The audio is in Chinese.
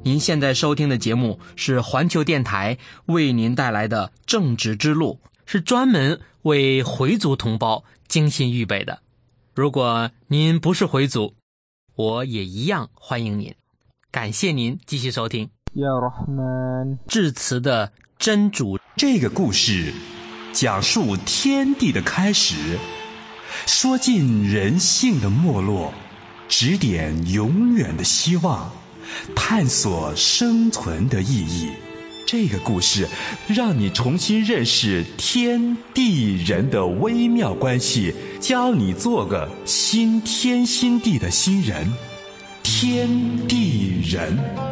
您现在收听的节目是环球电台为您带来的正直之路，是专门为回族同胞精心预备的。如果您不是回族，我也一样欢迎您。感谢您继续收听致辞的真主。 这个故事讲述天地的开始，说尽人性的没落，指点永远的希望，探索生存的意义。这个故事让你重新认识天地人的微妙关系，教你做个新天新地的新人。天地人。